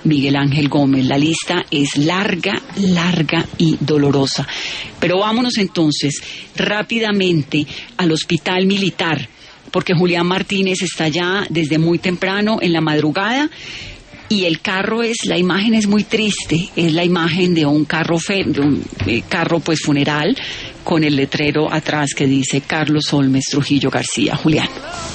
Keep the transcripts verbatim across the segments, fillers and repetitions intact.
Miguel Ángel Gómez. La lista es larga, larga y dolorosa. Pero vámonos entonces rápidamente al Hospital Militar, porque Julián Martínez está ya desde muy temprano en la madrugada. Y el carro es, la imagen es muy triste, es la imagen de un carro fe, de un eh, carro pues funeral con el letrero atrás que dice Carlos Holmes Trujillo García. Julián.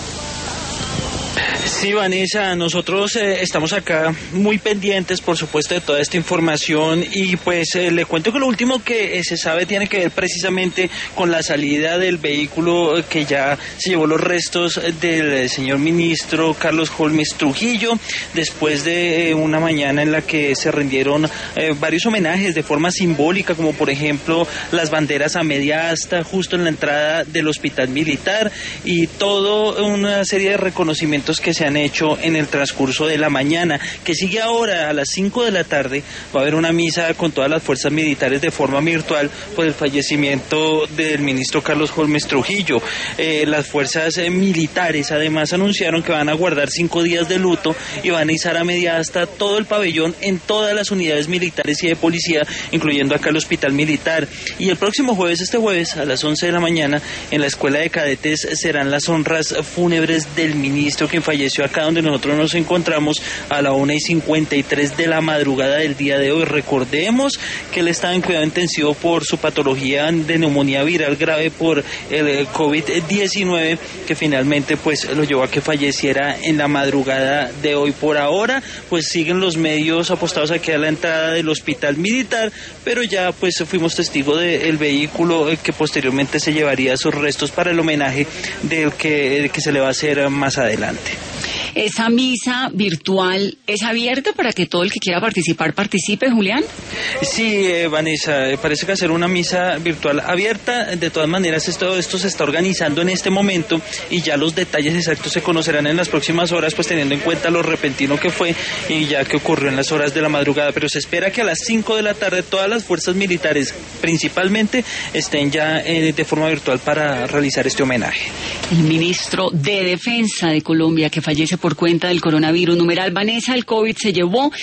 Sí, Vanessa, nosotros eh, estamos acá muy pendientes, por supuesto, de toda esta información y pues eh, le cuento que lo último que eh, se sabe tiene que ver precisamente con la salida del vehículo eh, que ya se llevó los restos del eh, señor ministro Carlos Holmes Trujillo, después de eh, una mañana en la que se rindieron eh, varios homenajes de forma simbólica, como por ejemplo las banderas a media asta justo en la entrada del Hospital Militar y toda una serie de reconocimientos que se han hecho en el transcurso de la mañana, que sigue ahora a las cinco de la tarde. Va a haber una misa con todas las fuerzas militares de forma virtual por el fallecimiento del ministro Carlos Holmes Trujillo. Eh, las fuerzas eh, militares además anunciaron que van a guardar cinco días de luto y van a izar a media asta todo el pabellón en todas las unidades militares y de policía, incluyendo acá el Hospital Militar. Y el próximo jueves, este jueves, a las once de la mañana, en la Escuela de Cadetes serán las honras fúnebres del ministro que falleció acá donde nosotros nos encontramos a la una y cincuenta y tres de la madrugada del día de hoy. Recordemos que él estaba en cuidado intensivo por su patología de neumonía viral grave por el COVID diecinueve, que finalmente pues lo llevó a que falleciera en la madrugada de hoy. Por ahora pues siguen los medios apostados aquí a la entrada del Hospital Militar, pero ya pues fuimos testigos del vehículo que posteriormente se llevaría sus restos para el homenaje del que, que se le va a hacer más adelante. ¿Esa misa virtual es abierta para que todo el que quiera participar participe, Julián? Sí, eh, Vanessa, parece que hacer una misa virtual abierta. De todas maneras, esto, esto se está organizando en este momento y ya los detalles exactos se conocerán en las próximas horas, pues teniendo en cuenta lo repentino que fue y ya que ocurrió en las horas de la madrugada. Pero se espera que a las cinco de la tarde todas las fuerzas militares, principalmente, estén ya eh, de forma virtual para realizar este homenaje. El ministro de Defensa de Colombia que fallece por cuenta del coronavirus. Numeral Vanessa, el COVID se llevó